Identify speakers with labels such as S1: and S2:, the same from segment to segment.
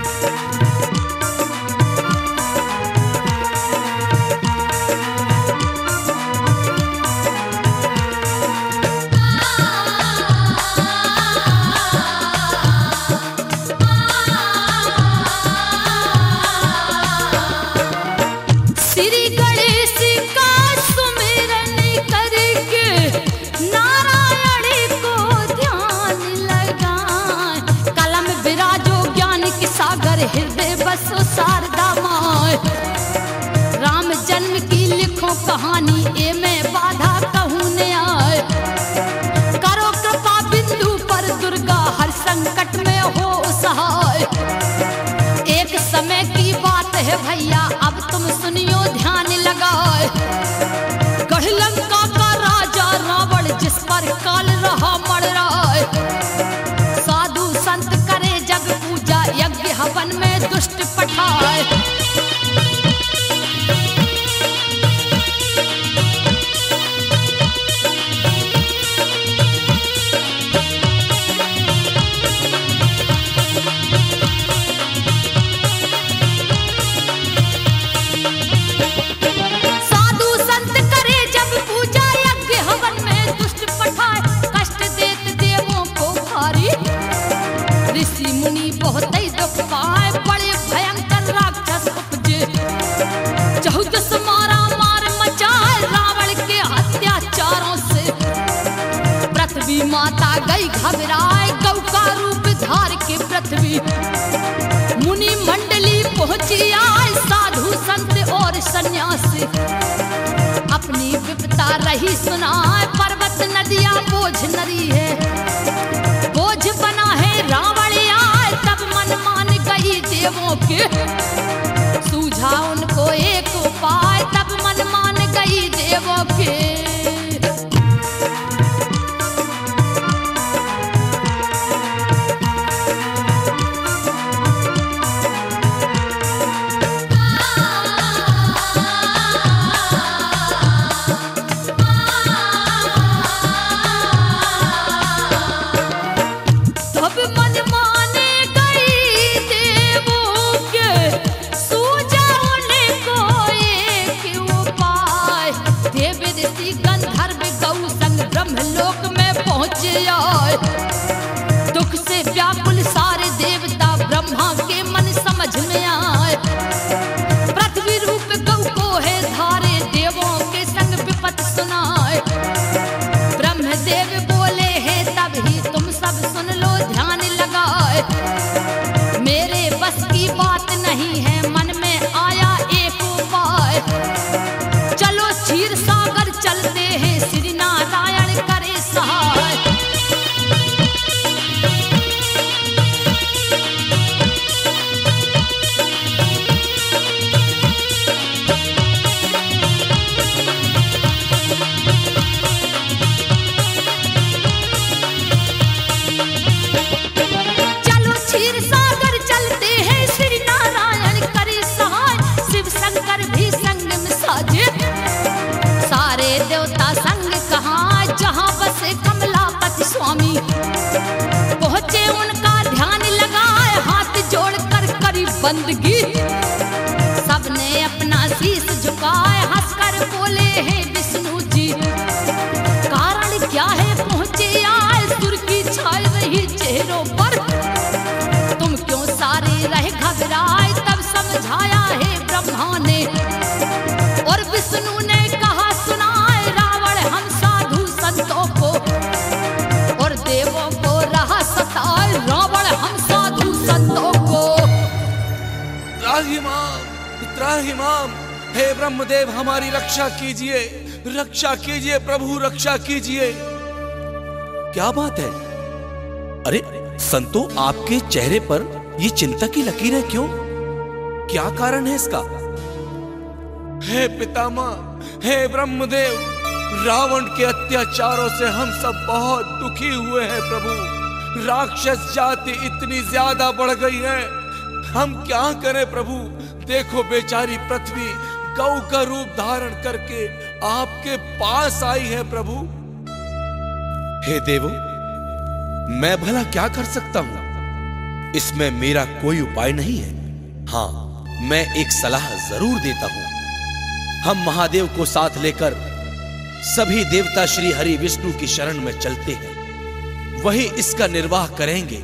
S1: हृदय बसो शारदा माय। राम जन्म की लिखो कहानी, ए मैं बाधा कहूँ न आए। करो कृपा बिंदु पर दुर्गा, हर संकट में हो सहाय। एक समय की बात है भैया, अब तुम सुनियो ध्यान लगाए। गढ़ लंका का राजा रावण, जिस पर काल रहा मड़राए। साधु संत करे जग पूजा, यज्ञ हवन में दुष्ट पठाए। साधु संत करे जब पूजा, यज्ञ हवन में दुष्ट पठाए। कष्ट देत देवों को भारी, ऋषि मुनि बहुत ही दुख पाए। बड़े भयंकर राक्षस उपजे, चहुदस मारा मार मचाए। रावण के अत्याचारों से पृथ्वी माता गई घबराए। गौ का रूप धार के पृथ्वी मुनि मंडली पहुंची आए। साधु संत और सन्यासी अपनी विपता रही सुनाए। पर्वत नदियां बोझ नरी है, बोझ बना है रावण आए। तब मन मान गई देवों के, सूझा उनको एक उपाय। तब मन मान गई देवों के। दुख से व्याकुल सारे देवता, ब्रह्मा के मन समझ में आए। पृथ्वी रूप गौ को है धारे, देवों के संग विपत सुनाए। ब्रह्मदेव बोले हैं तब ही तुम सब सुन लो ध्यान लगाए। मेरे बस की बात नहीं है, मन में आया एक उपाय। चलो क्षीर सागर चलते हैं, श्री नारायण करे सहाय। स्वामी पहुंचे उनका ध्यान लगाए। हाथ जोड़कर करी बंदगी, सबने अपना शीश झुकाए। हंसकर बोले हैं विष्णु जी, कारण क्या है पहुंचे आए। सुर की छाई रही चेहरों पर, तुम क्यों सारे रहे घबराए। तब समझाया है ब्रह्मा ने और विष्णु ने कहा सुनाए। रावण हम साधु संतों को और देवों को रहा सताए। रावण हम साधु संतों को।
S2: त्राहिमाम त्राहिमाम, हे ब्रह्मदेव हमारी रक्षा कीजिए, रक्षा कीजिए प्रभु, रक्षा कीजिए। क्या बात है? अरे संतो, आपके चेहरे पर ये चिंता की लकीर है क्यों? क्या कारण है इसका? हे पितामह, हे ब्रह्मदेव, रावण के अत्याचारों से हम सब बहुत दुखी हुए हैं प्रभु। राक्षस जाति इतनी ज्यादा बढ़ गई है, हम क्या करें प्रभु। देखो बेचारी पृथ्वी गौ का रूप धारण करके आपके पास आई है प्रभु। हे देवो, मैं भला क्या कर सकता हूं? इसमें मेरा कोई उपाय नहीं है। हाँ, मैं एक सलाह जरूर देता हूं। हम महादेव को साथ लेकर सभी देवता श्री हरि विष्णु की शरण में चलते हैं, वही इसका निर्वाह करेंगे।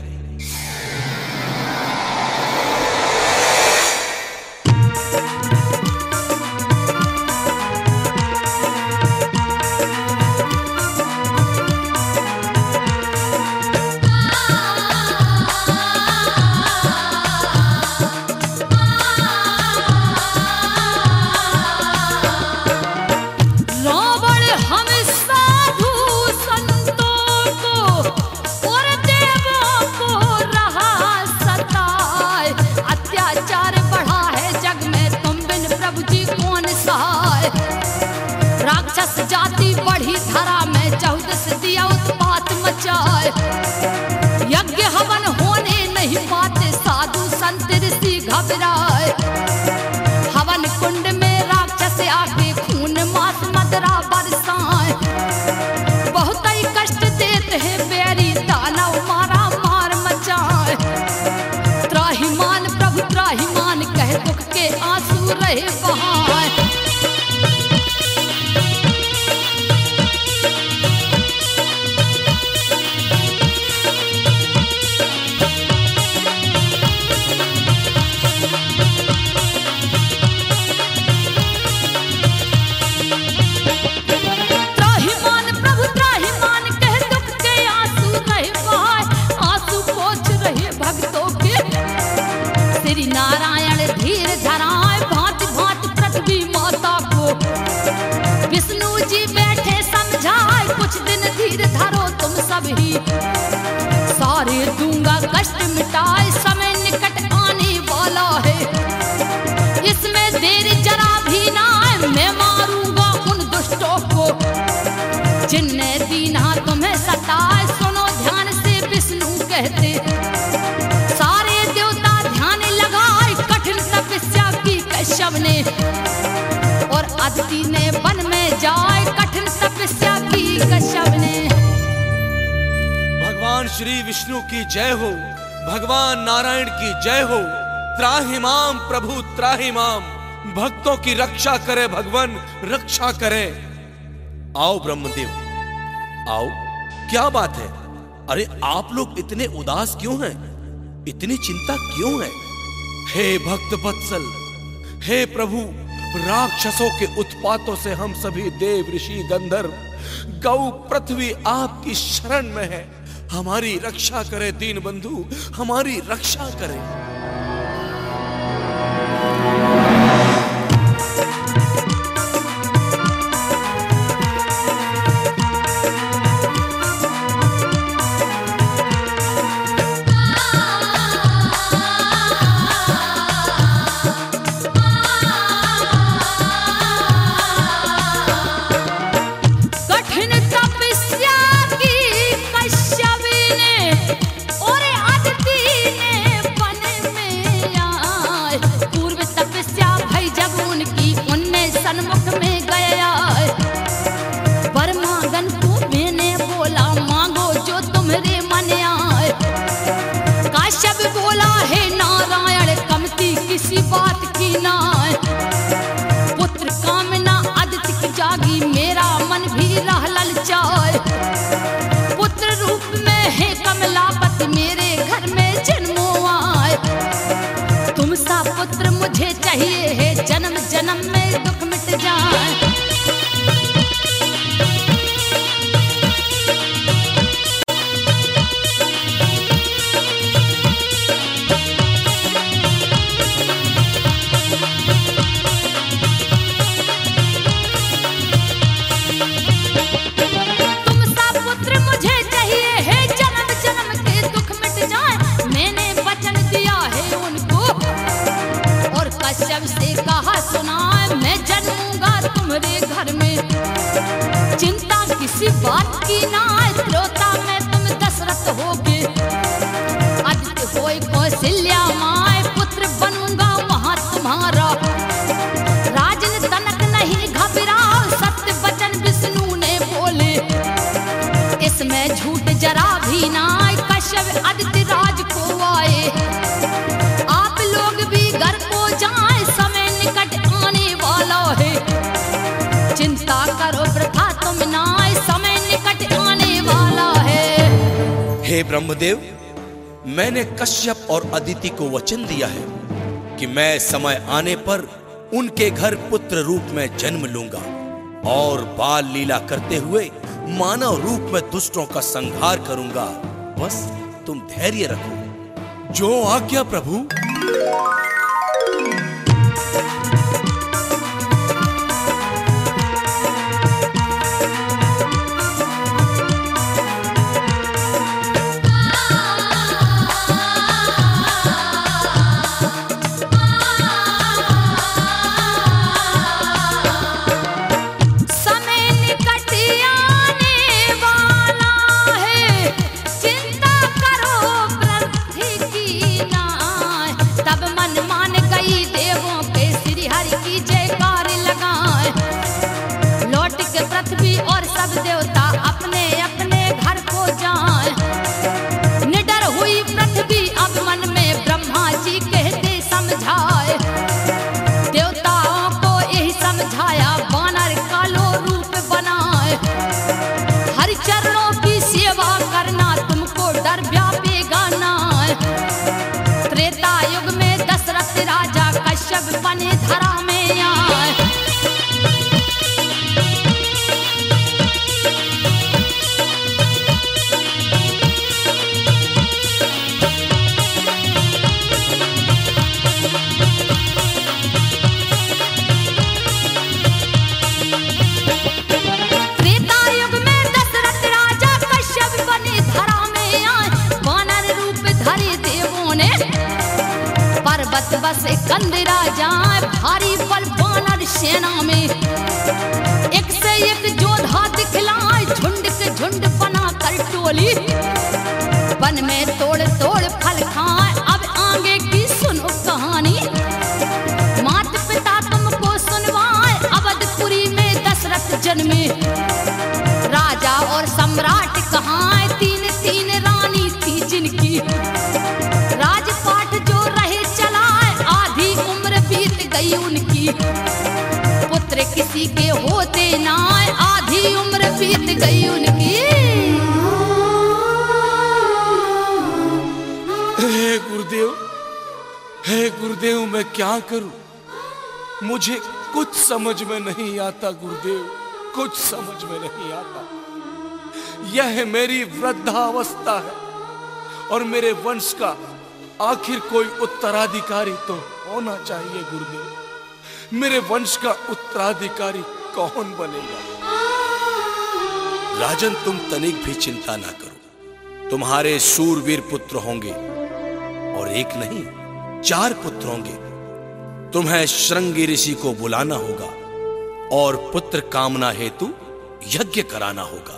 S1: राक्षस जाति बढ़ी धरा में 14 से दिया उत्पात मचाए। यज्ञ हवन होने नहीं पाते, साधु संत ऋषि घबराए। हवन कुंड में राक्षस आके खून मांस मदरा बरसाए। बहुत ही कष्ट देते हैं बैरी, दानव मारा मार मचाए। त्राहिमाम प्रभु त्राहिमाम कहे दुख के आंसू रहे बहाए। श्री नारायण धीर धराए, भांति भांति पृथ्वी माता को। विष्णु जी बैठे समझाए, कुछ दिन धीर धरो तुम सभी। सारे दूंगा कष्ट मिटाए, समय निकट आने वाला है। इसमें देर जरा भी ना है, मैं मारूंगा उन दुष्टों को जिनने दीना तुम्हें सताए। सुनो ध्यान से विष्णु कहते, कश्यप ने और अदिति ने वन में जाए कठिन तपस्या की कश्यप ने।
S2: भगवान श्री विष्णु की जय हो, भगवान नारायण की जय हो। त्राहिमाम प्रभु त्राहिमाम, भक्तों की रक्षा करे भगवान, रक्षा करे। आओ ब्रह्मदेव आओ, क्या बात है? अरे आप लोग इतने उदास क्यों हैं? इतनी चिंता क्यों है? हे भक्त वत्सल, हे प्रभु, राक्षसों के उत्पातों से हम सभी देव ऋषि गंधर्व गौ पृथ्वी आपकी शरण में है। हमारी रक्षा करे दीन बंधु, हमारी रक्षा करे।
S1: पुत्र रूप में है कमलापति मेरे घर में जन्मो आए। तुम सा पुत्र मुझे चाहिए है, जन्म जन्म में दुख मिट जाए। से कहा सुना मैं जन्मूंगा तुम्हारे घर में, चिंता किसी बात की ना, त्रोता में तुम दशरथ होगे। आदित्य होए कौशल्या माए, पुत्र बनूंगा वहां तुम्हारा। राजन तनक नहीं घबराओ, सत्य वचन विष्णु ने बोले। इसमें झूठ जरा भी ना, कश्यप आदित्य राज को आए।
S2: हे ब्रह्मदेव, मैंने कश्यप और अदिति को वचन दिया है कि मैं समय आने पर उनके घर पुत्र रूप में जन्म लूंगा और बाल लीला करते हुए मानव रूप में दुष्टों का संहार करूंगा। बस तुम धैर्य रखो।
S3: जो आज्ञा प्रभु।
S1: और सब देवता अपने अपने घर को जाए। निडर हुई पृथ्वी अब मन में ब्रह्मा जी कहते समझाए। देवताओं को यही समझाया वानर कालो रूप बनाए। हरि चरणों की सेवा करना तुमको डर व्यापेगा ना। त्रेता युग में दशरथ राजा कश्यप बने धरा में आए। पर्वत बसे कंद राजा भारी बल वानर सेना में। एक से एक जोधा दिखलाए झुंड के झुंड बना कर टोली। वन में तोड़ तोड़ फल खाए अब आगे की सुनो कहानी। माता पिता तुमको सुनवाए अवधपुरी में दशरथ जन्मे। राजा और सम्राट कहाँ तीन तीन रानी थी जिनकी। राजपाट जो रहे चलाए आधी उम्र बीत गई उनकी। पुत्र किसी के होते ना आधी उम्र बीत गई उनकी।
S3: हे गुरुदेव, हे गुरुदेव, मैं क्या करूं? मुझे कुछ समझ में नहीं आता गुरुदेव, कुछ समझ में नहीं आता। यह मेरी वृद्धावस्था है और मेरे वंश का आखिर कोई उत्तराधिकारी तो होना चाहिए गुरुदेव। मेरे वंश का उत्तराधिकारी कौन बनेगा?
S2: राजन, तुम तनिक भी चिंता ना करो। तुम्हारे शूरवीर पुत्र होंगे और एक नहीं 4 पुत्र होंगे। तुम्हें श्रृंगी ऋषि को बुलाना होगा और पुत्र कामना हेतु यज्ञ कराना होगा।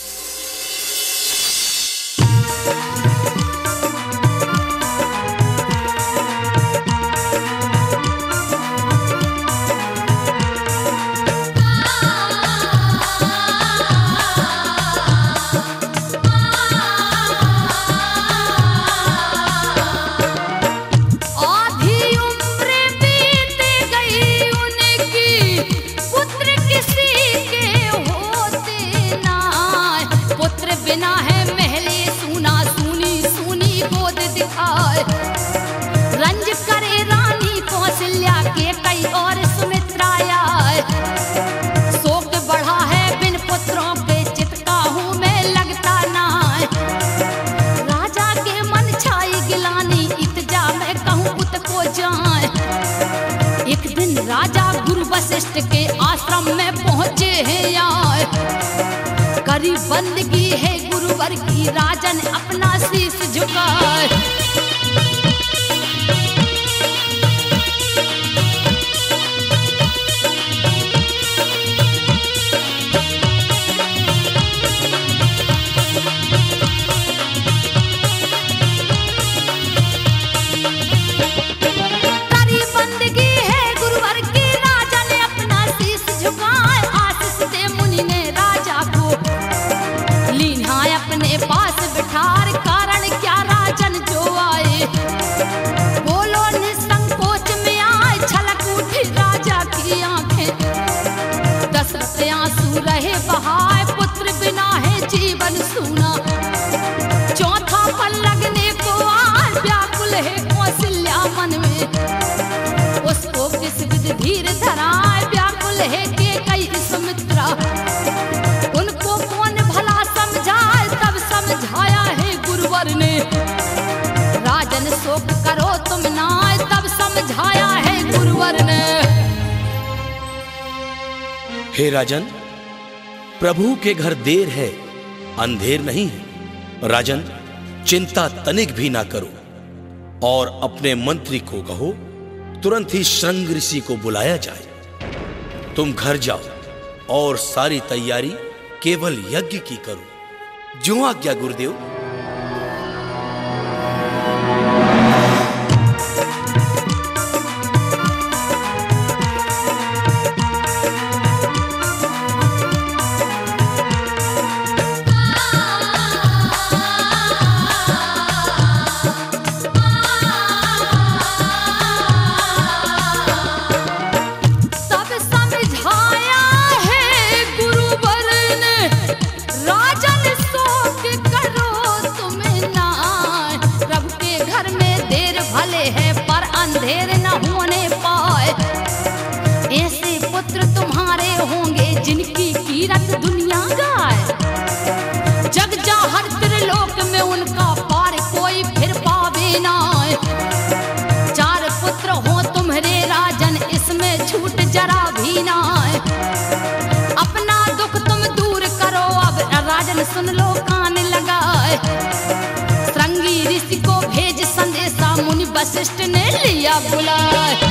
S1: रंज करे रानी कौशल्या के कई और सुमित्रा आए। शोक बढ़ा है बिन पुत्रों के चितकाहू में लगता ना। राजा के मन छाई गिलानी इतजा में कहूँ उत को जाए। एक दिन राजा गुरु वशिष्ठ के आश्रम में पहुँचे हैं आए। करी बंदगी है गुरुवर की राजन अपना शीश झुकाए। करी बंदगी है गुरुवर की राजन अपना शीश झुकाए। आशीष दे मुनि ने राजा को लीन्हा अपने पास बिठार। कारण क्या राजन जो
S2: हे राजन, प्रभु के घर देर है, अंधेर नहीं है। राजन, चिंता तनिक भी ना करो और अपने मंत्री को कहो तुरंत ही श्रृंग ऋषि को बुलाया जाए। तुम घर जाओ और सारी तैयारी केवल यज्ञ की करो। जो आज्ञा गुरुदेव।
S1: जिनकी कीरत दुनिया गाए, जग जाहर त्रिलोक में उनका पार कोई फिर पावे ना। चार पुत्र हो तुम्हारे राजन, इसमें छूट जरा भी ना। अपना दुख तुम दूर करो अब राजन, सुन लो कान लगाए। श्रृंगी ऋषि को भेज संदेशा, मुनि वशिष्ठ ने लिया बुलाए।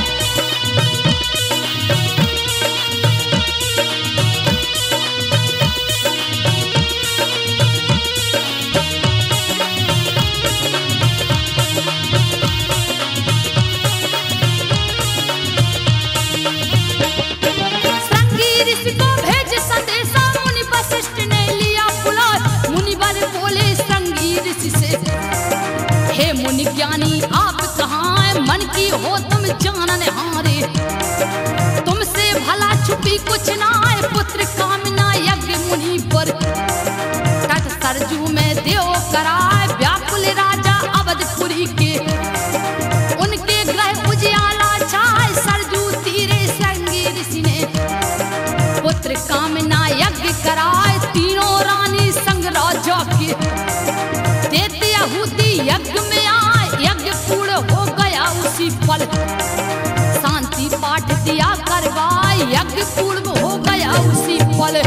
S1: हे मुनि ज्ञानी आप कहाँ हैं, मन की हो तुम जानन हारे। तुमसे भला छुपी कुछ ना है, पुत्र कामना यज्ञ मुनि पर। तट सरजू में देव कराए, व्याकुल राजा अवधपुरी के। उनके ग्रह उजियाला छाए, सरजू तीरे श्रृंगी ऋषि ने। पुत्र कामना यज्ञ कराए, तीनों रानी संग राजा के। देते आहुति यज्ञ में आए, यज्ञ पूर्ण हो गया उसी पल। शांति पाठ दिया करवाए, यज्ञ पूर्ण हो गया उसी पल।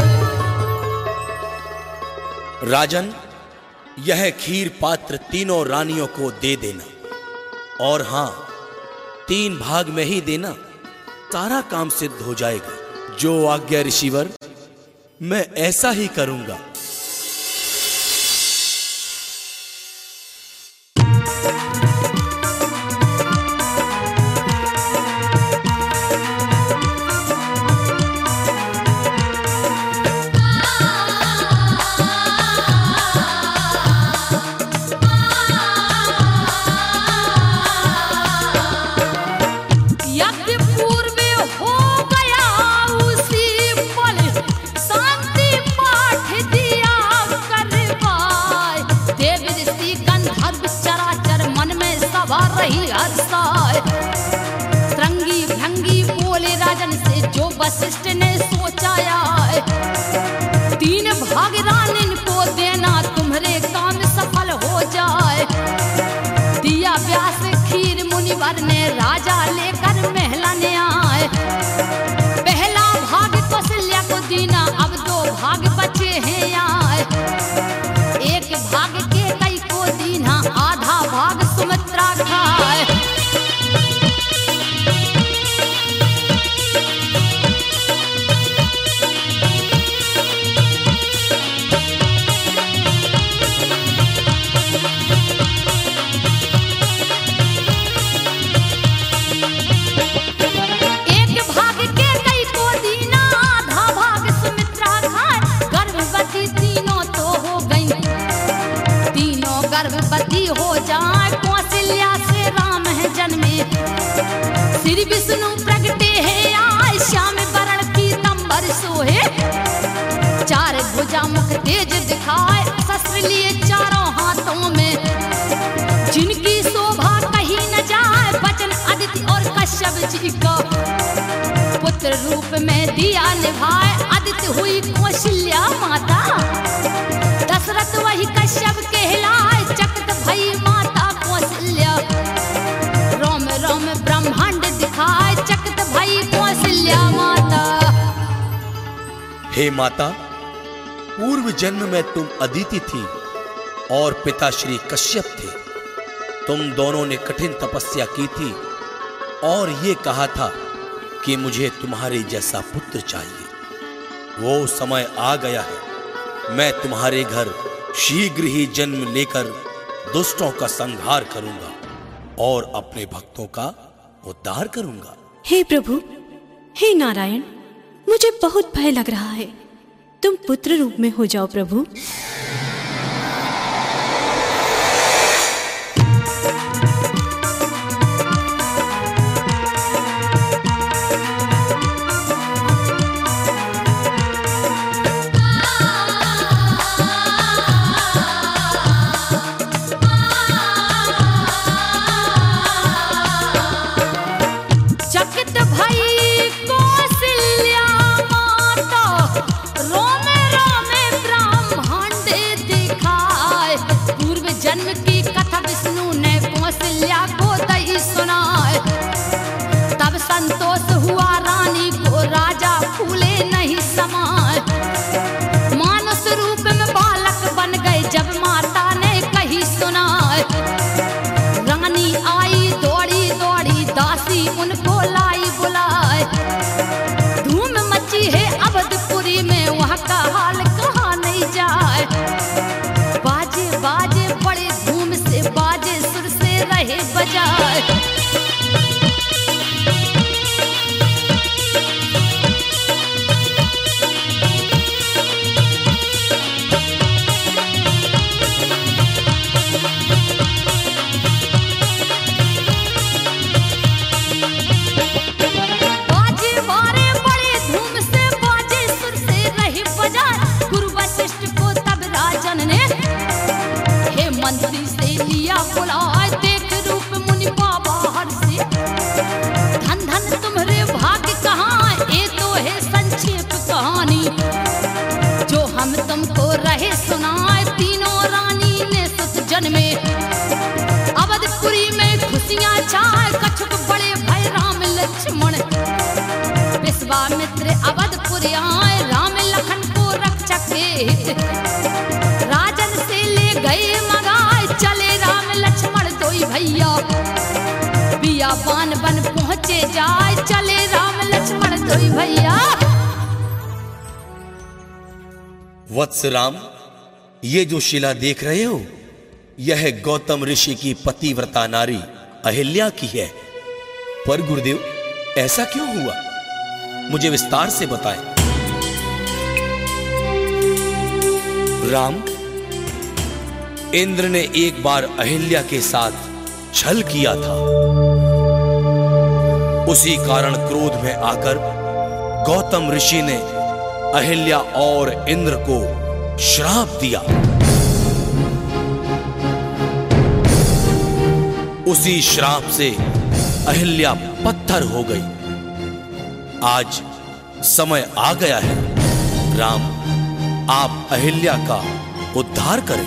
S2: राजन, यह खीर पात्र तीनों रानियों को दे देना, और हां, 3 भाग में ही देना, सारा काम सिद्ध हो जाएगा। जो आज्ञा ऋषिवर, मैं ऐसा ही करूंगा।
S1: श्रृंगी भृंगी बोले राजन से, जो वशिष्ठ ने सोचाया है। 3 भाग रानिन को देना, तुम्हारे काम सफल हो जाए। दिया व्यास खीर मुनिवर ने, राजा लेकर महलाने आए। पहला भाग कौशल्या को देना, अब 2 भाग बचे हैं आए। 1 भाग के कई को देना, आधा भाग सुमित्रा खाए। गर्भवती हो जाए, कौशल्या से राम है जन्मे। श्री विष्णु प्रगटे है आए, श्याम वरण पीतंबर सोहे। 4 भुजा मुख तेज दिखाए, शस्त्र लिए चारों हाथों में। जिनकी शोभा कहीं न जाए, वचन अदिति और कश्यप जी का। पुत्र रूप में दिया निभाए, अदिति हुई कौशल्या माता। दशरथ वही कश्यप कहलाए, चकित भई माता कौशल्या। रोम रोम ब्रह्मांड दिखाए, चकित भई कौशल्या माता।
S2: हे माता, पूर्व जन्म में तुम अदिति थी और पिता श्री कश्यप थे। तुम दोनों ने कठिन तपस्या की थी और ये कहा था कि मुझे तुम्हारे जैसा पुत्र चाहिए। वो समय आ गया है, मैं तुम्हारे घर शीघ्र ही जन्म लेकर दुष्टों का संहार करूंगा और अपने भक्तों का उद्धार करूंगा।
S4: हे प्रभु, हे नारायण, मुझे बहुत भय लग रहा है। तुम पुत्र रूप में हो जाओ प्रभु।
S1: संतोष हुआ रानी को, राजा फूले नहीं समाए। मानस रूप में बालक बन गए जब माता ने कही सुनाए। रानी आई दौड़ी दौड़ी, दासी उनको लाई बुलाए। धूम मची है अवधपुरी में, वहाँ का हाल कहा नहीं जाए। बाजे बाजे बड़े धूम से, बाजे सुर से रहे बजाए। मंत्री से लिया बुलाए, देख रूप मुनि बाबा हर्षे। धन धन तुम्हारे भाग्य कहाँ, ये तो है संक्षेप कहानी जो हम तुमको रहे सुनाए। तीनों रानी ने सुत जन्मे, अवधपुरी में खुशियाँ छाए। कछुक बड़े भय राम लक्ष्मण, विश्वामित्र अवधपुरी आए। राम लखन को रक्षक के हित, राजन से ले गए चले राम लक्ष्मण दोई भैया। बियाबान बन पहुंचे जाए, चले राम लक्ष्मण दोई भैया।
S2: वत्स राम, ये जो शिला देख रहे हो, यह गौतम ऋषि की पतिव्रता नारी अहिल्या की है। पर गुरुदेव, ऐसा क्यों हुआ? मुझे विस्तार से बताएं। राम, इंद्र ने एक बार अहिल्या के साथ छल किया था। उसी कारण क्रोध में आकर गौतम ऋषि ने अहिल्या और इंद्र को श्राप दिया। उसी श्राप से अहिल्या पत्थर हो गई। आज समय आ गया है, राम, आप अहिल्या का उद्धार करें।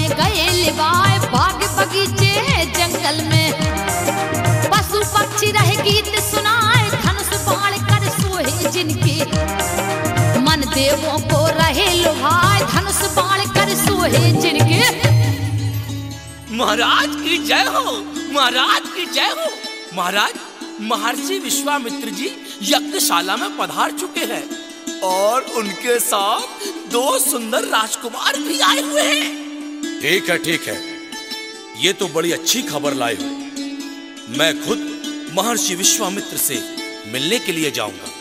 S1: गए लिवाए, बाग बगीचे हैं जंगल में, पशु पक्षी रहे गीत सुनाए, धनुष बाण कर सोहे जिनके, मन देवों को रहे लुभाए, धनुष बाण कर सोहे जिनके।
S2: महाराज की जय हो, महाराज की जय हो। महाराज, महर्षि विश्वामित्र जी यज्ञशाला में पधार चुके हैं और उनके साथ 2 सुंदर राजकुमार भी आए हुए हैं। ठीक है, ठीक है, ये तो बड़ी अच्छी खबर लाए हो। मैं खुद महर्षि विश्वामित्र से मिलने के लिए जाऊंगा।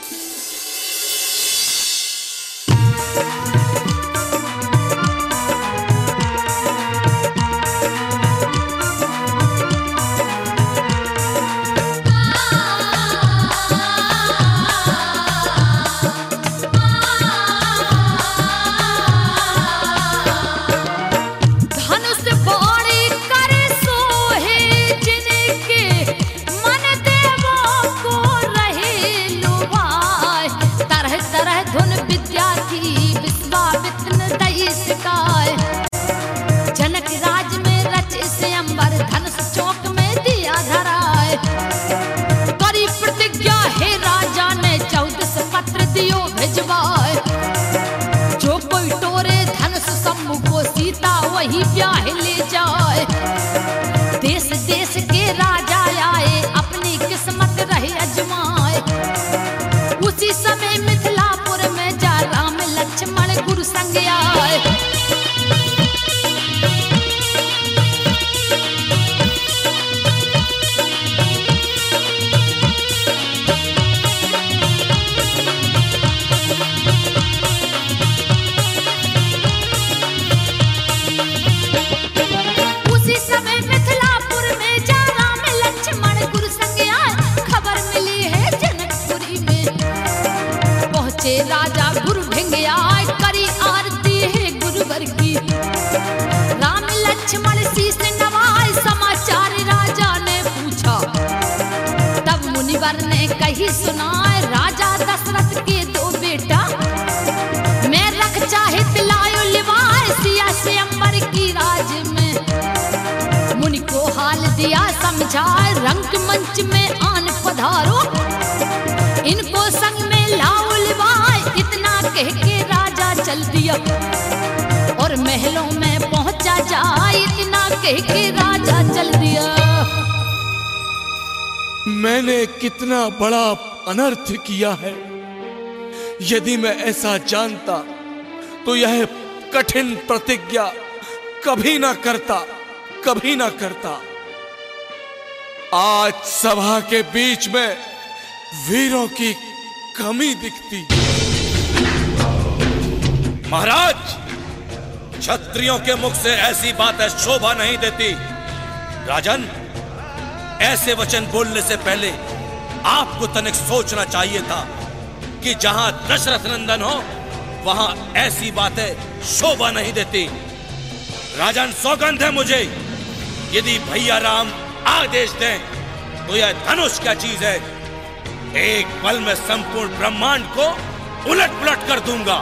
S1: वही ब्याह ले जाए, देश देश के राजा आए, अपनी किस्मत रहे अजमाए। उसी समय मिथिलापुर में जा राम लक्ष्मण गुरु संग आए। राजा गुरु भिंग आए, करी आरती है गुरुवर की, राम लक्ष्मण शीश नवाए, समाचार राजा ने पूछा, तब मुनिवर ने कही सुनाए, राजा दशरथ के 2 बेटा, मैं रख चाहे दिलायो लिवाए, सिया से अंबर की राज में, मुनि को हाल दिया समझाए, रंग मंच में आन पधारो, इनको संग में लाओ लिवाए, इतना कह के राजा चल दिया, और महलों में पहुंचा जाए, इतना कह के राजा चल दिया।
S3: मैंने कितना बड़ा अनर्थ किया है, यदि मैं ऐसा जानता तो यह कठिन प्रतिज्ञा कभी ना करता, कभी ना करता। आज सभा के बीच में वीरों की कमी दिखती।
S2: महाराज, क्षत्रियों के मुख से ऐसी बातें शोभा नहीं देती। राजन, ऐसे वचन बोलने से पहले आपको तनिक सोचना चाहिए था कि जहां दशरथ नंदन हो वहां ऐसी बातें शोभा नहीं देती। राजन, सौगंध है मुझे, यदि भैया राम आदेश दें तो यह धनुष क्या चीज है, एक पल में संपूर्ण ब्रह्मांड को उलट पुलट कर दूंगा।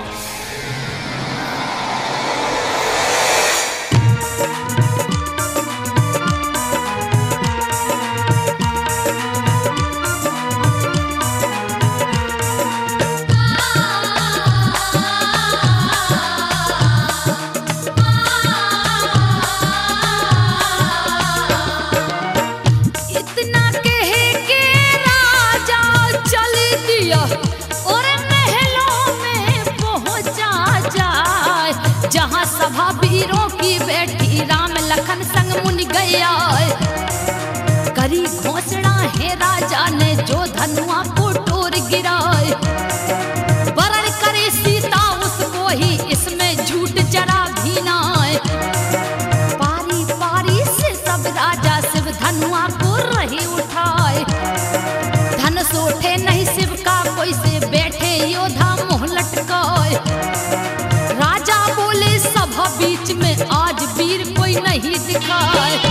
S1: सभा वीरों की बैठी, राम लखन संग मुनि गया, करी घोषणा है राजा ने, जो धनुआ को टोर गिराए, वरण करे सीता उसको ही, इसमें झूठ जरा भी ना आए। पारी पारी से सब राजा शिव धनुआ को रही उठाए, धनुष उठे नहीं शिव का कोई से, बैठे योद्धा मुँह लटकाए। राजा बोले सभा बीच में, आज वीर कोई नहीं दिखाए।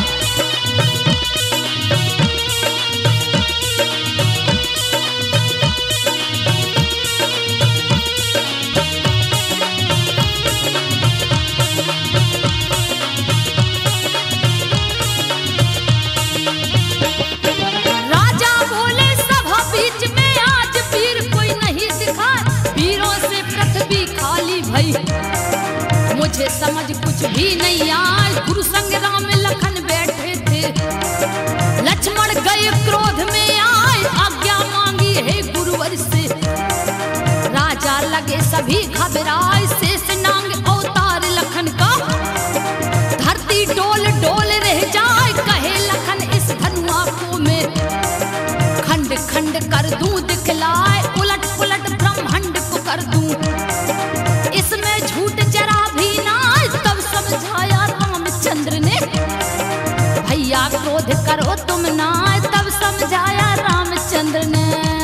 S1: कुछ भी नहीं आए। गुरु संग राम लखन बैठे थे, लक्ष्मण गए क्रोध में आए, आज्ञा मांगी है गुरुवर से। राजा लगे सभी घबराए, शेष नांग अवतार लखन का, धरती डोल डोल रह जाए। कहे लखन इस धनुआ को मैं खंड खंड कर दूं दिखलाए, उलट पुलट ब्रह्मांड को कर दूं, इसमें झूठ जरा भी ना। तब समझाया रामचंद्र ने, भैया क्रोध करो तुम ना। तब समझाया रामचंद्र ने।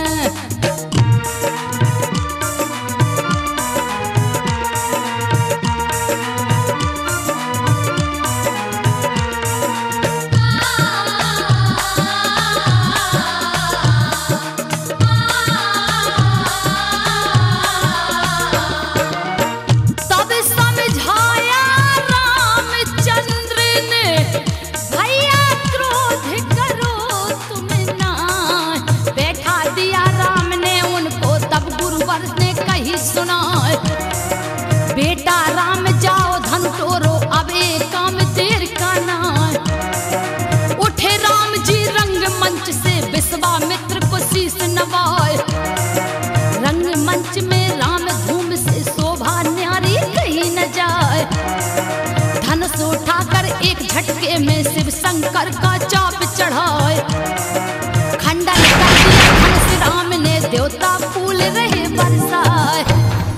S1: बेटा राम जाओ धन तोरो, अब एक काम देर का ना। उठे राम जी रंग मंच से, विश्वामित्र को शीश नवाए। रंग मंच में राम धूम से, शोभा न्यारी कहीं न जाए। धनुष उठाकर एक झटके में शिव शंकर का चाप चढ़ाए। खंडन कर दिया धनुष राम ने, देवता फूल रहे बरसाए।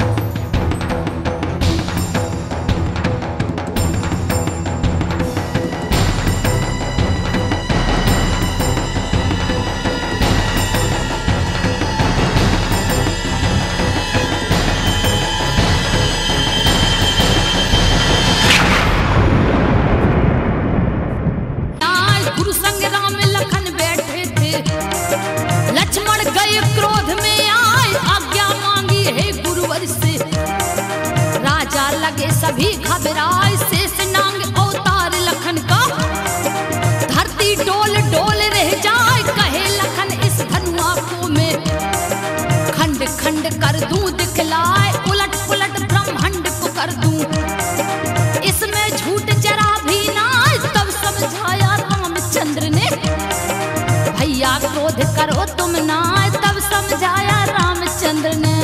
S1: लक्ष्मण गए क्रोध में आए, आज्ञा मांगी है गुरुवर से। राजा लगे सभी घबराए, शेष नांग अवतार लखन का, धरती डोल डोल रह जाए। कहे लखन इस धनुआ को मैं खंड खंड कर दूं दिखलाए, उलट पुलट ब्रह्मांड को कर दूं, इसमें झूठ जरा भी ना। तब समझाया रामचंद्र ने, भैया क्रोध करो तुम ना। तब समझाया रामचंद्र ने।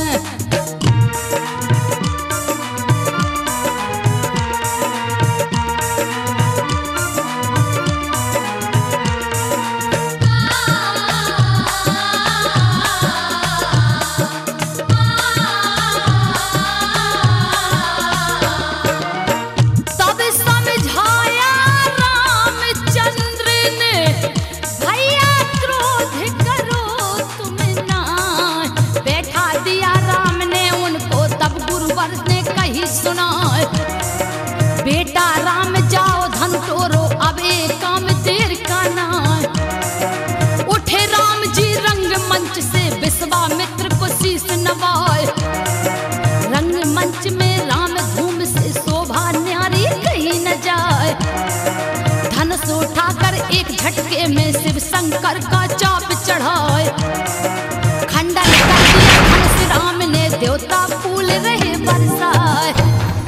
S1: बेटा राम जाओ धन तोरो, अब एक काम देर का ना। उठे राम जी रंग मंच से, विश्वामित्र को शीश नवाए। रंग मंच में राम धूम से, शोभा न्यारी कहीं न जाए। धनुष उठाकर एक झटके में शिव शंकर का चाप चढ़ाए। खंडन कर दिया धनुष राम ने, देवता फूल रहे बरसाए।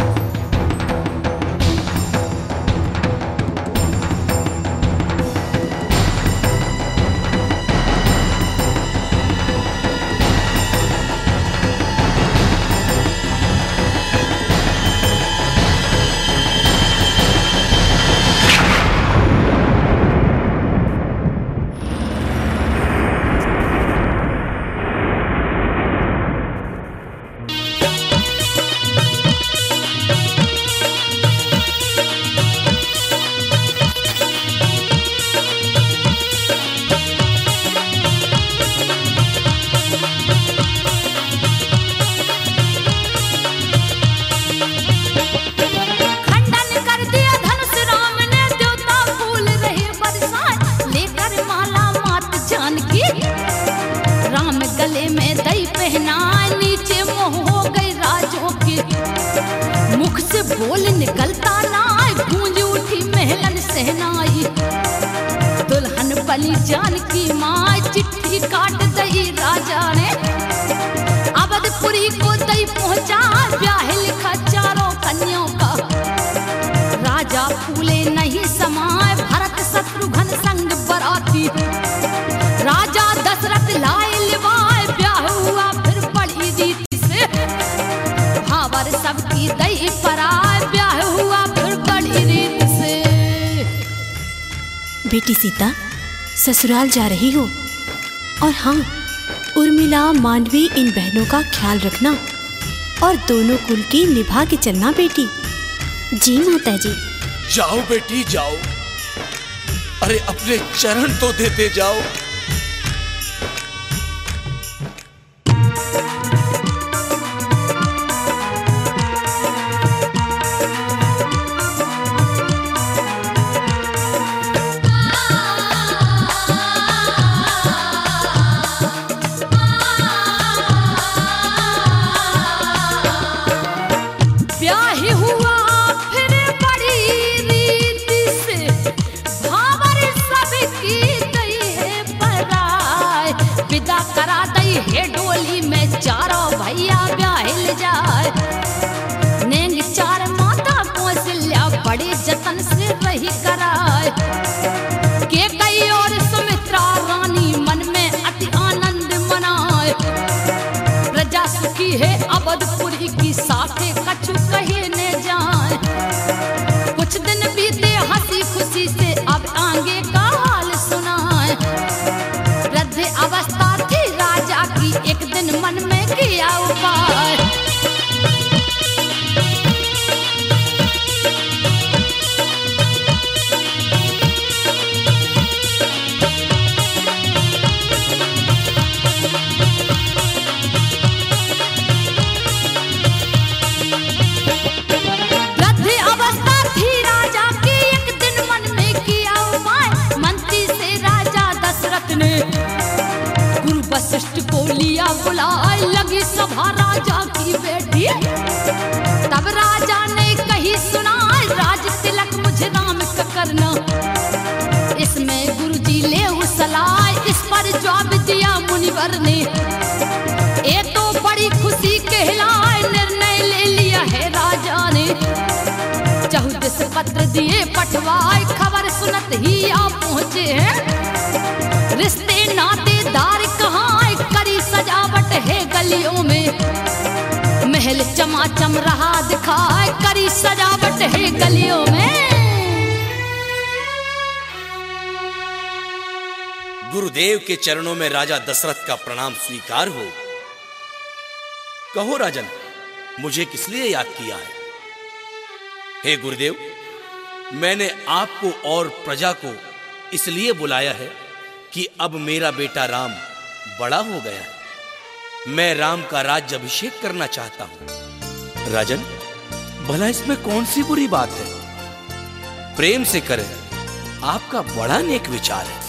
S1: बोल निकलता ना, गूंज उठी महलन सहनाई। दुल्हन बली जानकी माँ, चिट्ठी काट दई राजा ने। अवधपुरी को दई पहुंचा, ब्याह लिखा चारों कन्याओं का।
S4: बेटी सीता, ससुराल जा रही हो, और हाँ, उर्मिला, मांडवी, इन बहनों का ख्याल रखना और दोनों कुल की निभा के चलना बेटी।
S5: जी माता जी।
S3: जाओ बेटी जाओ, अरे अपने चरण तो देते जाओ।
S1: पत्र दिए पठवाए, खबर सुनत ही आ पहुँचे हैं। रिश्ते नातेदार कहाँ, करी सजावट है गलियों में। महल चमाचम रहा दिखाए, करी सजावट है गलियों में।
S2: गुरुदेव के चरणों में राजा दशरथ का प्रणाम स्वीकार हो। कहो राजन, मुझे किस लिए याद किया है? हे गुरुदेव, मैंने आपको और प्रजा को इसलिए बुलाया है कि अब मेरा बेटा राम बड़ा हो गया है। मैं राम का राज्य अभिषेक करना चाहता हूं। राजन, भला इसमें कौन सी बुरी बात है? प्रेम से करें, आपका बड़ा नेक विचार है।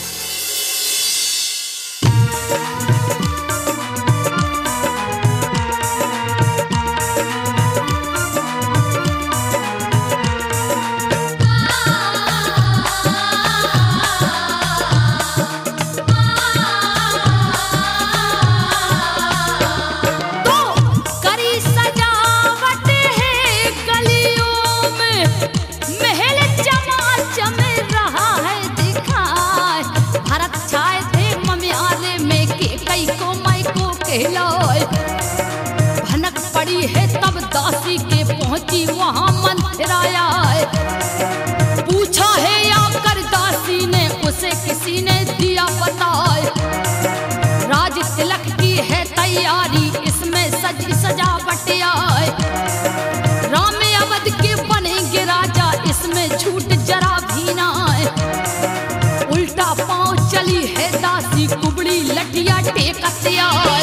S1: भनक पड़ी है तब दासी के पहुंची वहां मंथराया है। पूछा है आकर दासी ने, उसे किसी ने दिया बताए। राज तिलक की है तैयारी, इसमें सजी सजावट आए। राम अवध के बनेंगे राजा, इसमें छूट जरा भी ना है। उल्टा पांव चली है दासी, कुबड़ी लटिया टेकत आए।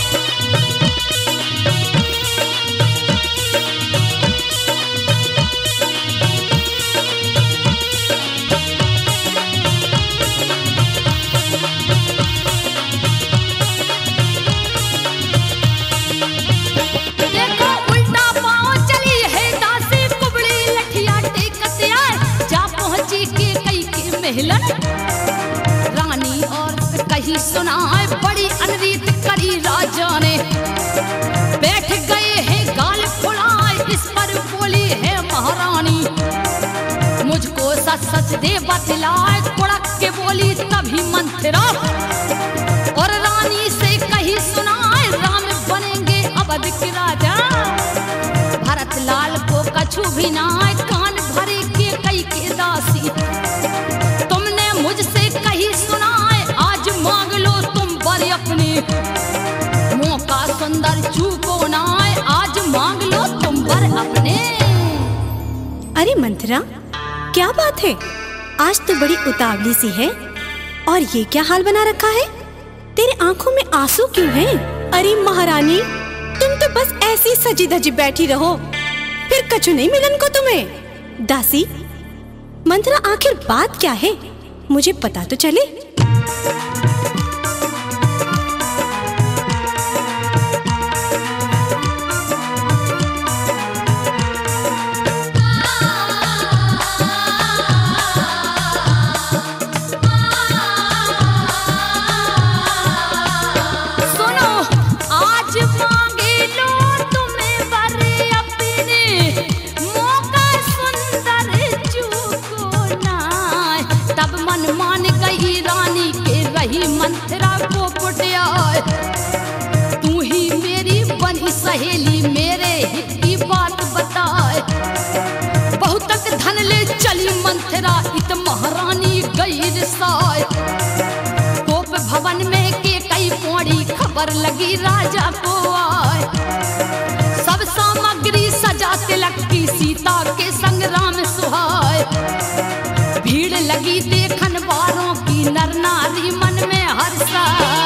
S1: रानी और कही सुनाए, बड़ी अनरीत करी राजा ने। बैठ गए हैं गाल फुलाए, इस पर बोली है महारानी। मुझको सच सच दे बतलाए, कुड़क के बोली तभी मंथरा। और रानी से कही सुनाए, राम बनेंगे अवध के राजा। भरत लाल को कछु भी ना, कान भरे के कई के दासी। तुम सुंदर चूको ना, आज मांग लो तुम वर अपने।
S4: अरे मंथरा, क्या बात है? आज तो बड़ी उतावली सी है। और ये क्या हाल बना रखा है? तेरे आंखों में आंसू क्यों हैं? अरे महारानी, तुम तो बस ऐसी सजी धजी बैठी रहो, फिर कछु नहीं मिलन को तुम्हें। दासी, मंथरा आखिर बात क्या है? मुझे पता तो चले।
S1: मंथरा को पुटिया, तू ही मेरी बनी सहेली, मेरे हित की बात बताए। बहुतक धन ले चली मंथरा, इत महारानी गई रिसाए। कोप भवन में के कई पौड़ी, खबर लगी राजा को आए। सब सामग्री सजा तिलक की, सीता के संग राम सुहाए। भीड़ लगी देखन वालों की, नर नारी मन में हर्षा।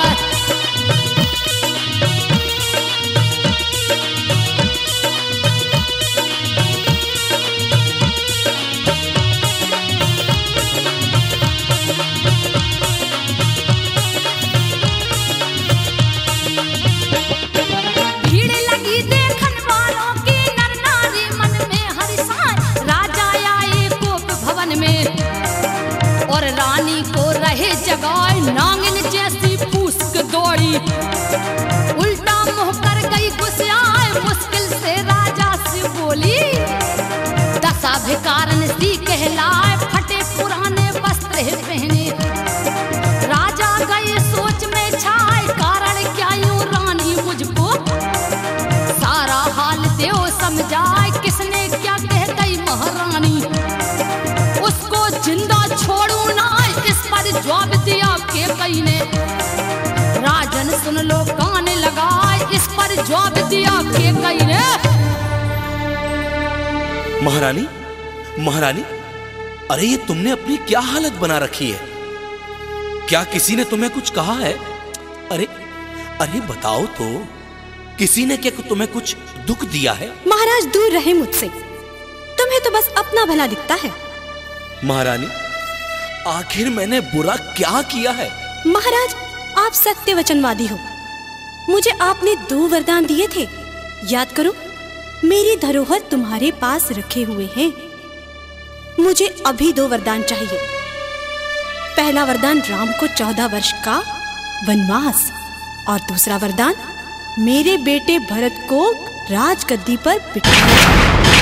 S1: भीड़ लगी देखन वालों की, नर नारी मन में हर्षा। राजा आए कोप भवन में, और रानी को रहे जगाए। नांगिन जैसी पूछ दौड़ी, उल्टा मुंह कर गई गुस्साए। मुश्किल से राजा से बोली, दशा भिकारन सी कहलाए। फटे पुराने वस्त्र पहने, राजा गए सोच में छाए। कारण क्या यूं रानी मुझको सारा हाल देव समझाए। किसने क्या कह गई महारानी, उसको जिंदा छोड़ू ना, इस पर जवाब दिया के कई ने। राजन सुन लो कान लगाए, इस पर जवाब दिया के कई ने।
S2: महारानी, महारानी, अरे ये तुमने अपनी क्या हालत बना रखी है? क्या किसी ने तुम्हें कुछ कहा है? अरे अरे बताओ तो, किसी ने क्या तुम्हें कुछ दुख दिया है?
S4: महाराज दूर रहे मुझसे, तुम्हें तो बस अपना भला दिखता है।
S2: महारानी, आखिर मैंने बुरा क्या किया है?
S4: महाराज, आप सत्य वचनवादी हो। मुझे आपने 2 वरदान दिए थे, याद करो। मेरी धरोहर तुम्हारे पास रखे हुए हैं। मुझे अभी 2 वरदान चाहिए। पहला वरदान राम को 14 वर्ष का वनवास, और दूसरा वरदान मेरे बेटे भरत को राजगद्दी पर बिठाना।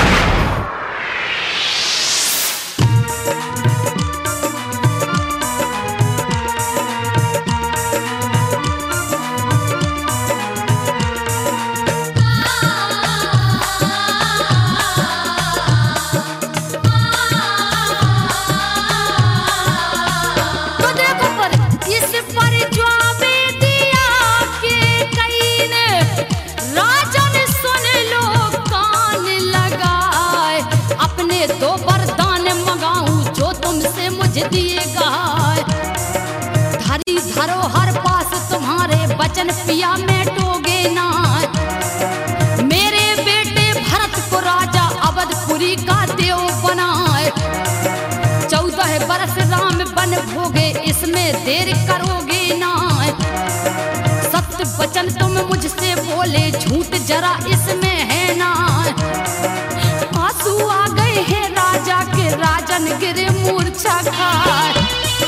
S1: धरोहर पास तुम्हारे वचन पिया मेटोगे ना। मेरे बेटे भरत को राजा अवधपुरी का देव बनाए। 14 बरस राम बन भोगे, इसमें देर करोगे ना। सत्य वचन तुम मुझसे बोले, झूठ जरा इसमें है ना। आंसू आ गए हैं राजा के, राजन गिरे मूर्छा खाए।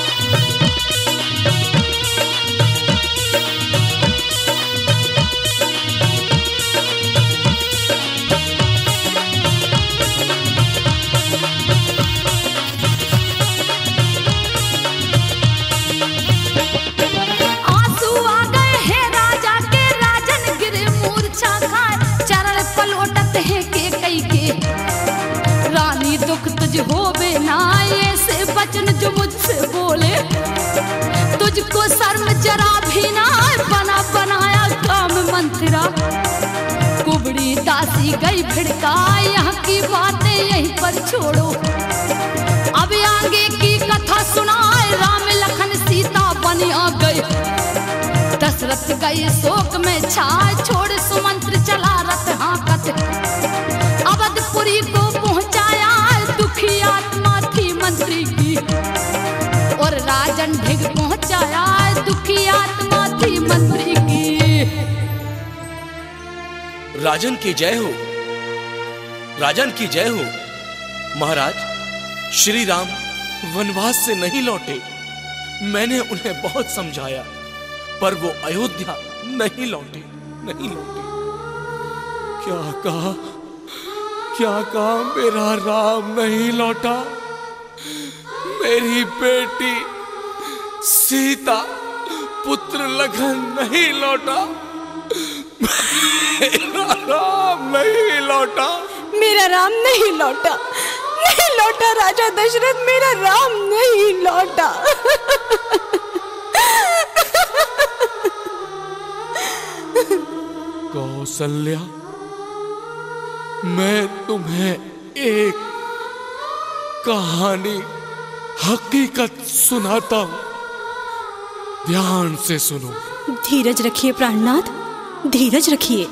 S1: होवे ना ऐसे वचन जो मुझसे बोले, तुझको शर्म जरा भी ना। बना बनाया काम मंत्रा पड़ी गई भिड़काए, यहाँ की बातें यहीं पर छोड़ो, अब आगे की कथा सुनाए। राम लखन सीता बन आ गए, दशरथ गए शोक में छाए, छोड़ सुमंत्र चला रथ हाँकत, अवधपुरी को पहुंचाया। दुखी आत्मा थी मंत्री की, और राजन ढिग पहुंचाया, दुखी आत्मा थी मंत्री की।
S2: राजन की जय हो, राजन की जय हो। महाराज, श्री राम वनवास से नहीं लौटे। मैंने उन्हें बहुत समझाया, पर वो अयोध्या नहीं लौटे, नहीं लौटे।
S3: क्या कहा मेरा राम नहीं लौटा? मेरी बेटी सीता, पुत्र लखन नहीं लौटा, मेरा राम नहीं लौटा,
S4: मेरा राम नहीं लौटा, नहीं लौटा राजा दशरथ, मेरा राम नहीं लौटा।
S3: कौसल्या, मैं तुम्हें एक कहानी हकीकत सुनाता हूं, ध्यान से सुनो।
S4: धीरज रखिए प्राणनाथ, धीरज रखिए।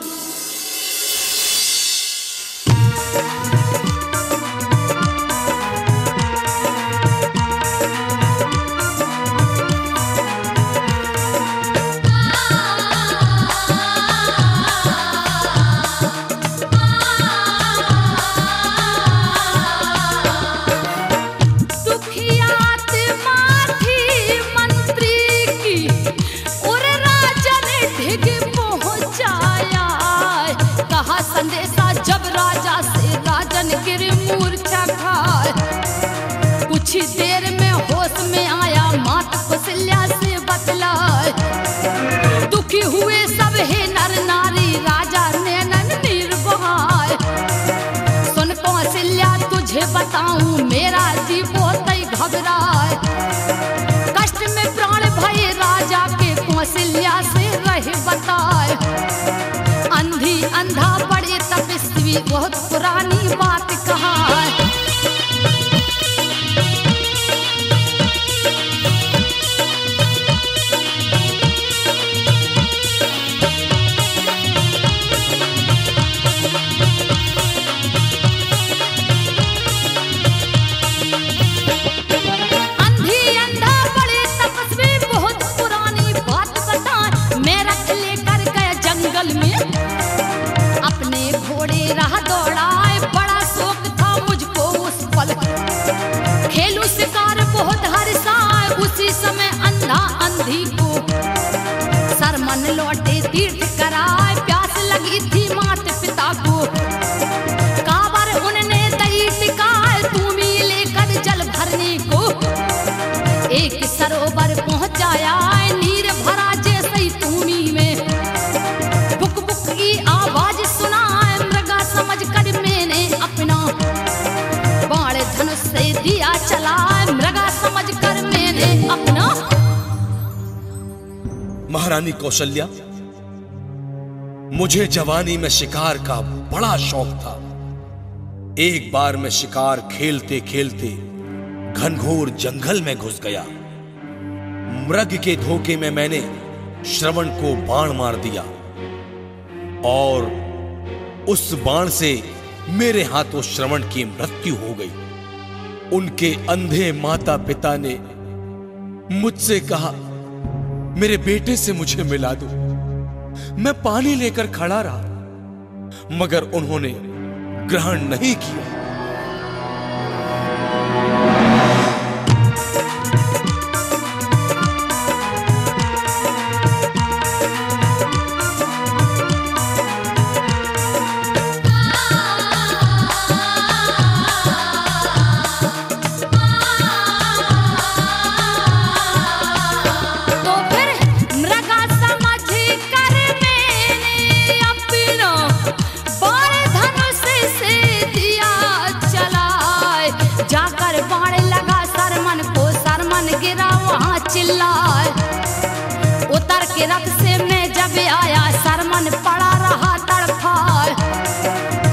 S1: संदेशा जब राजा से, राजन गिर मूर्छा खाए, कुछ ही देर में होश में आया, माता कौशल्या से बतलाए। दुखी हुए सब हे नर नारी, राजा नैनन नीर बहाए। सुन कौशल्या तुझे बताऊं, मेरा जी बहुत ही घबराए, कष्ट में प्राण भये राजा के, कौशल्या से रहे बताए। अंधी अंधा बड़े तपस्वी, बहुत पुरानी बात कहा है। अंधी अंधा बड़े तपस्वी, बहुत पुरानी बात बताए। मैं रथ लेकर गया जंगल में, अपने घोड़े राह दौड़ाए, बड़ा शौक था मुझको उस पल, खेलू शिकार बहुत हर्षाए। उसी समय अंधा अंधी को सरमन लौटे तीर्थ कराए, प्यास लगी थी मात पिता को, काबर उनने दई टिकाए, तुमी लेकर जल भरने को, एक सरोवर पहुंचाया, नीर भरा जैसे ही तुमी में, बुक बुक की आवाज सुनाए, मृगा समझ कर मैंने अपना बाण धनुष से दिया चलाए, मृगा समझ कर मैंने अपना।
S2: महारानी कौशल्या, मुझे जवानी में शिकार का बड़ा शौक था। एक बार मैं शिकार खेलते खेलते घनघोर जंगल में घुस गया। मृग के धोखे में मैंने श्रवण को बाण मार दिया, और उस बाण से मेरे हाथों श्रवण की मृत्यु हो गई। उनके अंधे माता पिता ने मुझसे कहा, मेरे बेटे से मुझे मिला दो। मैं पानी लेकर खड़ा रहा, मगर उन्होंने ग्रहण नहीं किया। चिल्लाए, उतर के रथ से मैं जब आया, सरमन पड़ा रहा तड़फाए।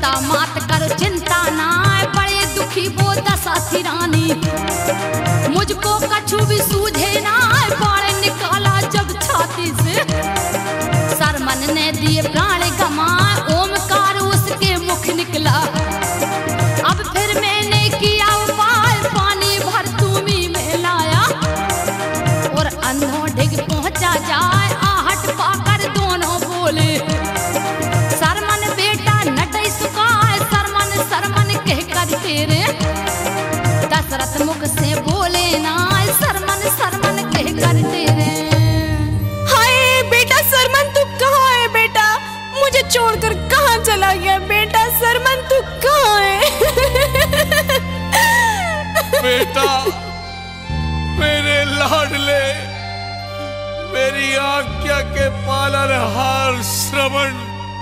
S1: पिता मात करो चिंता ना, बड़े दुखी वो दशा थी रानी। मुझको कछु भी सूझे ना, बाण निकाला जब छाती से। सरमन ने दिए प्राण गमाए, ओमकार उसके मुख निकला। अब फिर मैंने किया उपाय, पानी भर तुमी में लाया। और अंधों ढिग पहुंचा जाए, आहट पाकर दोनों बोले। सरमन बेटा नटई सुखाए, सरमन सरमन कह कर तेरे। दशरथ मुख से बोले ना, सरमन सरमन कह कर तेरे।
S4: हाय बेटा सरमन तू कहाँ है बेटा? मुझे छोड़कर कहाँ चला गया बेटा? सरमन तू कहाँ है?
S3: बेटा, मेरे लाडले, मेरी आज्ञा के पालनहार श्रवण,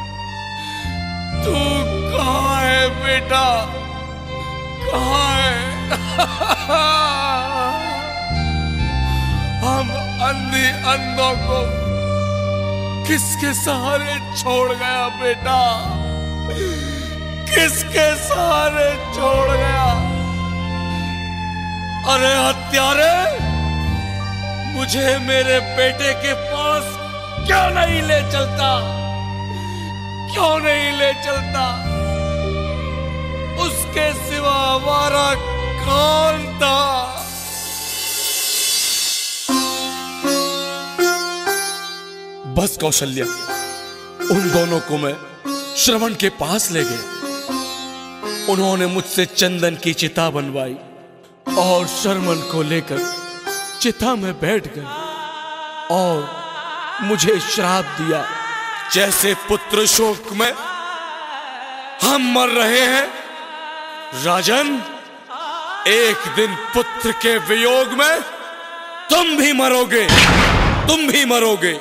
S3: तू कहाँ है बेटा? कहाँ है? हम अंधी अंधों को किसके सहारे छोड़ गया बेटा? किसके सहारे छोड़ गया? अरे हत्यारे, मुझे मेरे बेटे के पास क्यों नहीं ले चलता? क्यों नहीं ले चलता? उसके सिवा हमारा कौन था?
S2: बस कौशल्या, उन दोनों को मैं श्रवण के पास ले गया। उन्होंने मुझसे चंदन की चिता बनवाई और श्रवण को लेकर चिता में बैठ गए और मुझे श्राप दिया।
S3: जैसे पुत्र शोक में हम मर रहे हैं, राजन, एक दिन पुत्र के वियोग में तुम भी मरोगे, तुम भी मरोगे।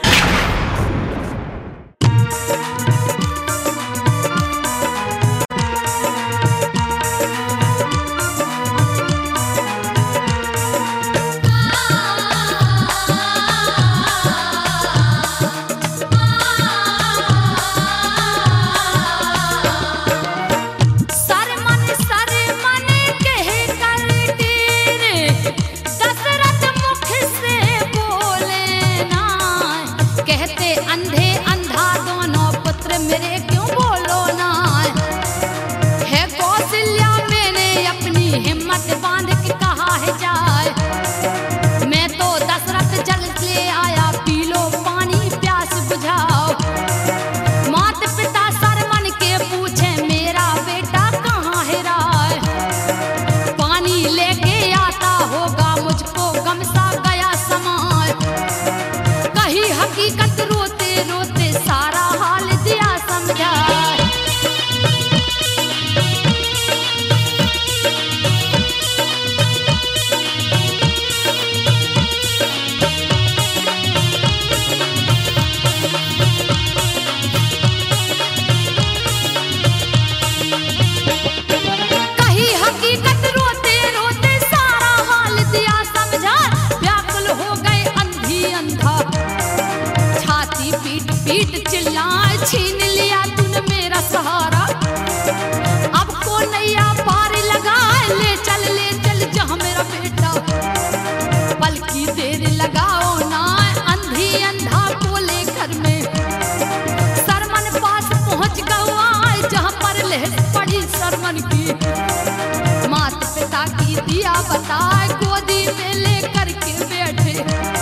S1: बताए गोदी में लेकर के बैठे,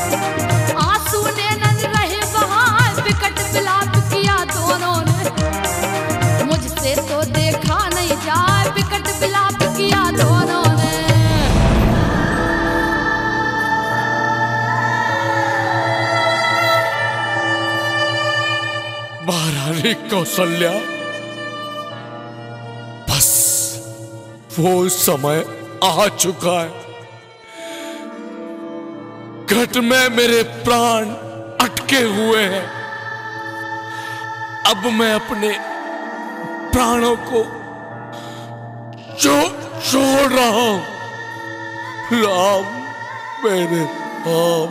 S1: आंसू ने नन रहे बहाए, विकट विलाप किया दोनों ने। मुझसे तो देखा नहीं जाए, विकट विलाप किया दोनों ने।
S3: महारानी कौशल्या, बस वो समय आ चुका है। घट में मेरे प्राण अटके हुए हैं। अब मैं अपने प्राणों को छोड़ रहा हूं। राम, मेरे राम,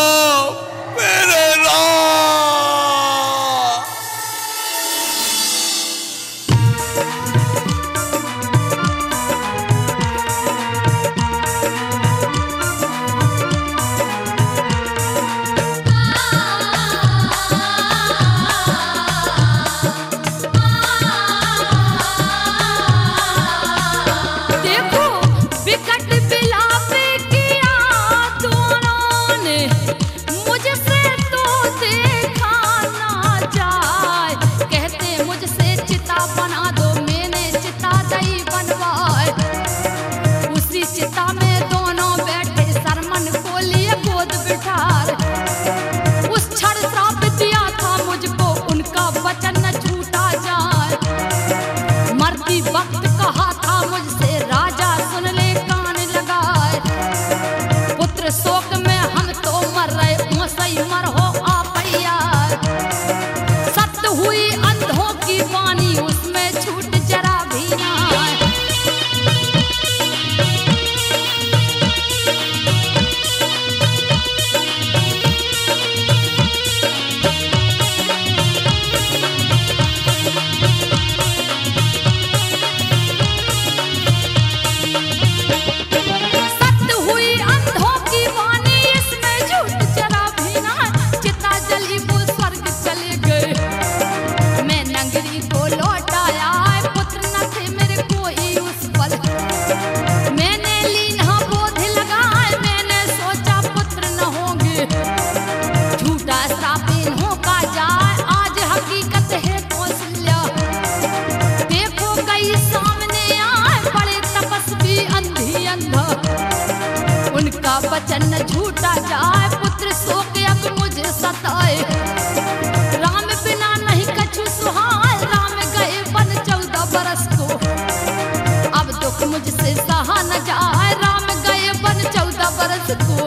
S3: राम, मेरे राम।
S1: को।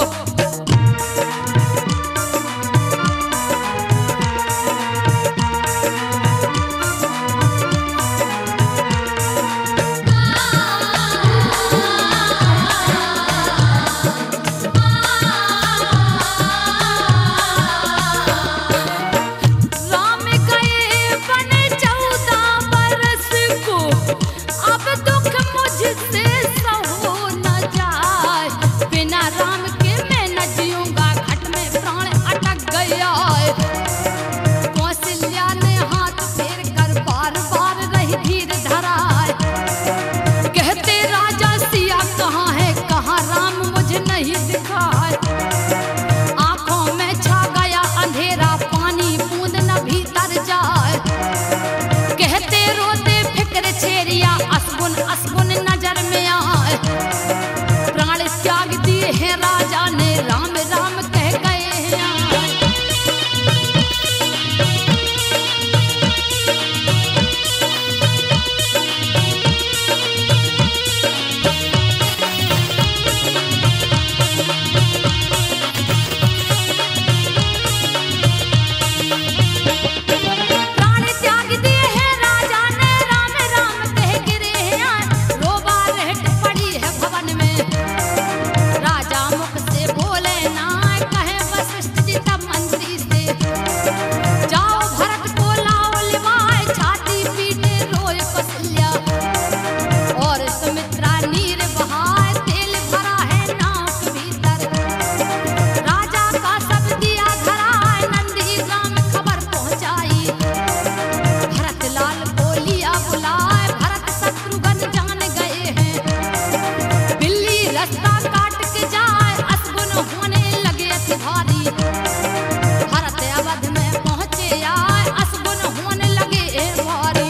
S1: राम गए बन 14 बरस को, अब दुख मुझसे सहो न जाए। बिना राम के मैं न जीऊंगा, घट में प्राण अटक गया है। कौशल्या ने हाथ फेर कर बार बार रही धीर धराए। कहते राजा सिया कहाँ है, कहाँ राम मुझे नहीं दिखाए। आंखों में छा गया अंधेरा, पानी बूंद न भीतर जाए। कहते रोते फिक्र छेरिया, असगुन असगुन नजर में आए। प्राण त्याग दिए हैं राजा ने, राम राम कह गए हैं। प्राण त्याग दिए हैं राजा ने, राम राम कह गिरे हैं। रोबा रहट पड़ी है भवन में, राजा मुख से बोले ना, कहे वशिष्ठ जी तब मंत्री से। जाओ भरत को लाओ लिवाए, छाती पीटे रोए कौशल्या। और सुमित्रा नीर बहाए, तेल भरा है नाव के भीतर। राजा का सब दिया धराए, नंदी ग्राम खबर पहुंचाई। भरत लाल को लिया बुलाए, भरत शत्रुघ्न जान गए हैं। बिल्ली रास्ता काट के जाए, असगुन होने लगे अति भारी। भरत अवध में पहुंचे आए, असगुन होने लगे भारी।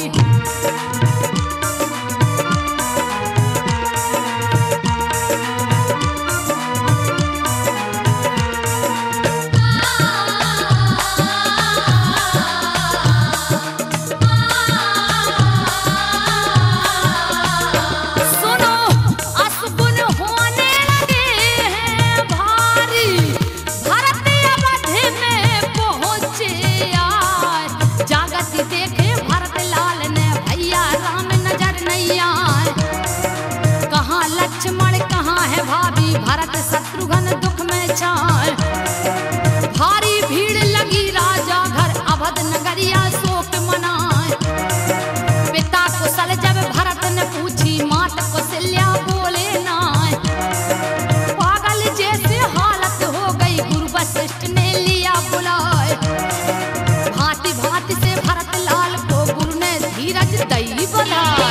S1: सुनो असगुन होने लगे हैं भारी। भरत अवध में पहुंचे आए, जागत देखे भरत लाल ने, भैया राम नजर नहीं आए। कहाँ लक्ष्मण कहाँ है भाभी, भरत शत्रुघ्न दुख में छाए। भारी भीड़ लगी राजा घर, अवध नगरिया शोक मनाए। पिता कुशल जब भरत ने पूछी, मात कौशल्या बोले नाय। पागल जैसे हालत हो गई, गुरु वशिष्ठ ने लिया बुलाए। भांति भांति से भरत लाल को गुरु ने धीरज दई बुलाए।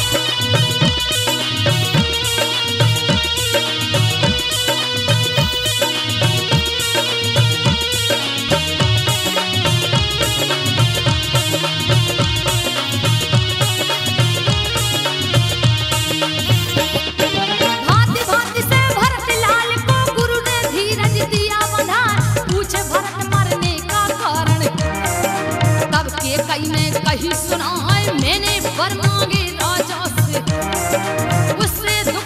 S1: भांति भांति से भरत लाल को गुरु ने धीरज दिया बंधाए। पूछे भरत मरने का कारण, तब के कई ने कही सुनाए। मैंने वर मांगे राजा से, उससे